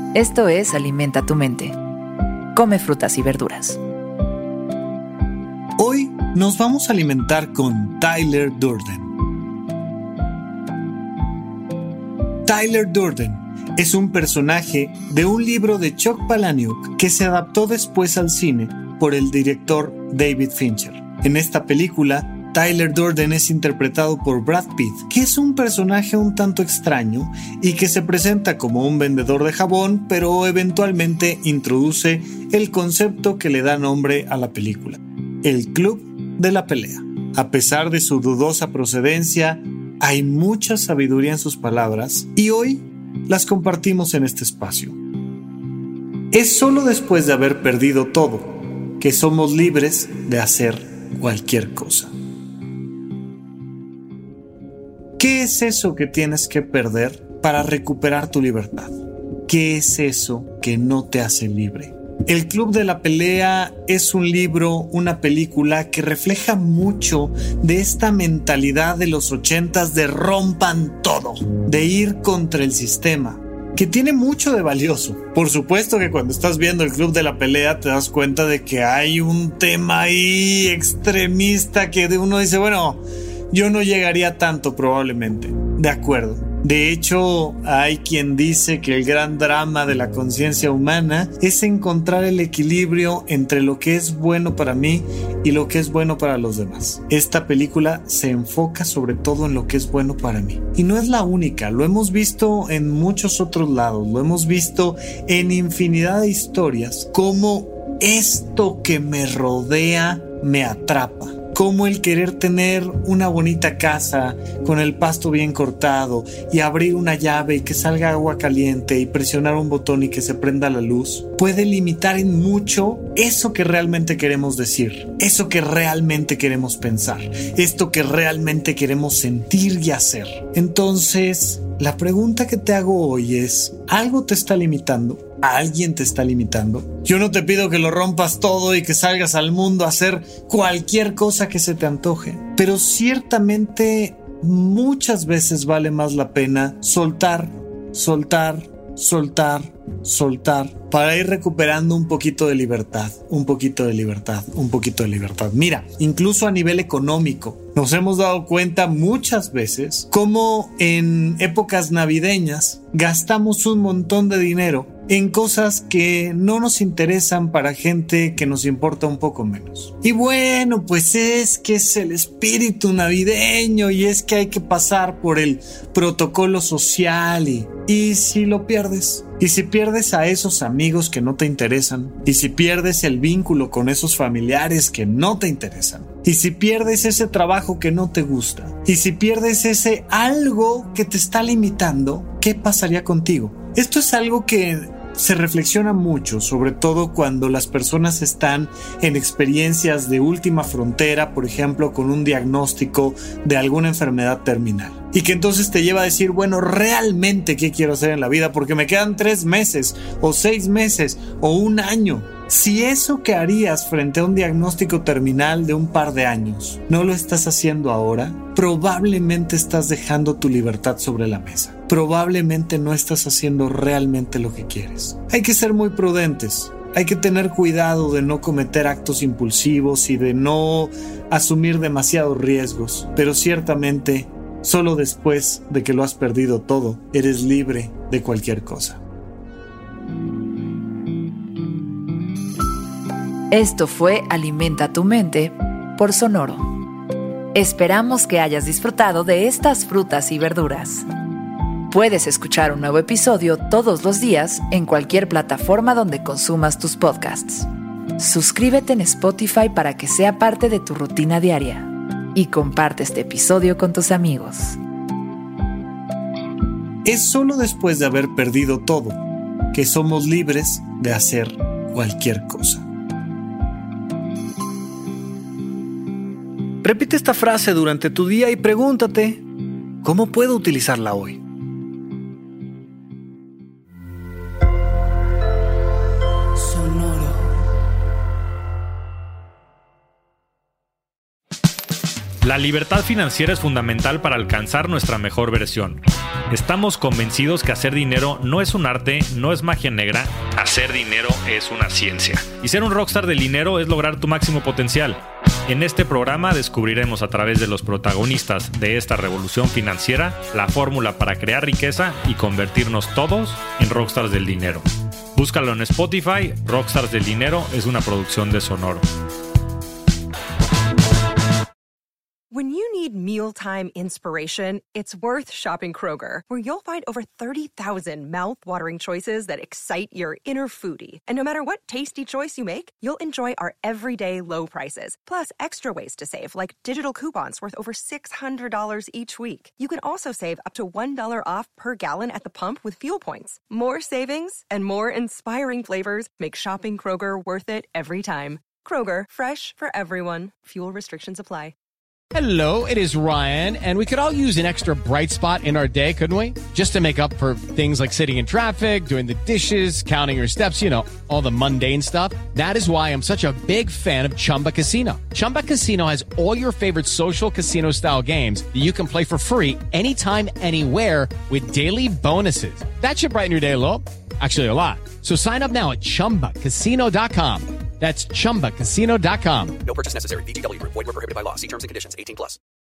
Esto es Alimenta tu mente. Come frutas y verduras. Hoy nos vamos a alimentar con Tyler Durden. Tyler Durden es un personaje de un libro de Chuck Palahniuk que se adaptó después al cine por el director David Fincher. En esta película, Tyler Durden es interpretado por Brad Pitt, que es un personaje un tanto extraño y que se presenta como un vendedor de jabón, pero eventualmente introduce el concepto que le da nombre a la película, el Club de la Pelea. A pesar de su dudosa procedencia, hay mucha sabiduría en sus palabras y hoy las compartimos en este espacio. Es solo después de haber perdido todo que somos libres de hacer cualquier cosa. ¿Qué es eso que tienes que perder para recuperar tu libertad? ¿Qué es eso que no te hace libre? El Club de la Pelea es un libro, una película que refleja mucho de esta mentalidad de los 80s de rompan todo, de ir contra el sistema, que tiene mucho de valioso. Por supuesto que cuando estás viendo el Club de la Pelea te das cuenta de que hay un tema ahí extremista que uno dice, bueno, yo no llegaría tanto probablemente. De acuerdo. De hecho, hay quien dice que el gran drama de la conciencia humana es encontrar el equilibrio entre lo que es bueno para mí y lo que es bueno para los demás. Esta película se enfoca sobre todo en lo que es bueno para mí. Y no es la única, lo hemos visto en muchos otros lados, lo hemos visto en infinidad de historias, como esto que me rodea me atrapa. Como el querer tener una bonita casa con el pasto bien cortado y abrir una llave y que salga agua caliente y presionar un botón y que se prenda la luz puede limitar en mucho eso que realmente queremos decir, eso que realmente queremos pensar, esto que realmente queremos sentir y hacer. Entonces, la pregunta que te hago hoy es, ¿algo te está limitando? ¿Alguien te está limitando? Yo no te pido que lo rompas todo y que salgas al mundo a hacer cualquier cosa que se te antoje, pero ciertamente muchas veces vale más la pena soltar para ir recuperando un poquito de libertad. Mira, incluso a nivel económico, nos hemos dado cuenta muchas veces cómo en épocas navideñas gastamos un montón de dinero en cosas que no nos interesan para gente que nos importa un poco menos. Y bueno, pues es que es el espíritu navideño y es que hay que pasar por el protocolo social y si lo pierdes. Y si pierdes a esos amigos que no te interesan, y si pierdes el vínculo con esos familiares que no te interesan, y si pierdes ese trabajo que no te gusta, y si pierdes ese algo que te está limitando, ¿qué pasaría contigo? Esto es algo que se reflexiona mucho, sobre todo cuando las personas están en experiencias de última frontera, por ejemplo, con un diagnóstico de alguna enfermedad terminal. Y que entonces te lleva a decir, bueno, ¿realmente qué quiero hacer en la vida? Porque me quedan 3 meses, o 6 meses, o 1 año. Si eso que harías frente a un diagnóstico terminal de un par de años no lo estás haciendo ahora, probablemente estás dejando tu libertad sobre la mesa. Probablemente no estás haciendo realmente lo que quieres. Hay que ser muy prudentes. Hay que tener cuidado de no cometer actos impulsivos y de no asumir demasiados riesgos. Pero ciertamente, solo después de que lo has perdido todo, eres libre de cualquier cosa. Esto fue Alimenta tu mente por Sonoro. Esperamos que hayas disfrutado de estas frutas y verduras. Puedes escuchar un nuevo episodio todos los días en cualquier plataforma donde consumas tus podcasts. Suscríbete en Spotify para que sea parte de tu rutina diaria y comparte este episodio con tus amigos. Es solo después de haber perdido todo que somos libres de hacer cualquier cosa. Repite esta frase durante tu día y pregúntate, ¿cómo puedo utilizarla hoy? Sonoro. La libertad financiera es fundamental para alcanzar nuestra mejor versión. Estamos convencidos que hacer dinero no es un arte, no es magia negra, hacer dinero es una ciencia. Y ser un rockstar del dinero es lograr tu máximo potencial. En este programa descubriremos a través de los protagonistas de esta revolución financiera la fórmula para crear riqueza y convertirnos todos en rockstars del dinero. Búscalo en Spotify, Rockstars del Dinero es una producción de Sonoro. When you need mealtime inspiration, it's worth shopping Kroger, where you'll find over 30,000 mouth-watering choices that excite your inner foodie. And no matter what tasty choice you make, you'll enjoy our everyday low prices, plus extra ways to save, like digital coupons worth over $600 each week. You can also save up to $1 off per gallon at the pump with fuel points. More savings and more inspiring flavors make shopping Kroger worth it every time. Kroger, fresh for everyone. Fuel restrictions apply. Hello, it is Ryan, and we could all use an extra bright spot in our day, couldn't we? Just to make up for things like sitting in traffic, doing the dishes, counting your steps, you know, all the mundane stuff. That is why I'm such a big fan of Chumba Casino. Chumba Casino has all your favorite social casino-style games that you can play for free anytime, anywhere with daily bonuses. That should brighten your day a little. Actually, a lot. So sign up now at ChumbaCasino.com. That's ChumbaCasino.com. No purchase necessary. VGW Group. Void where prohibited by law. See terms and conditions. 18+.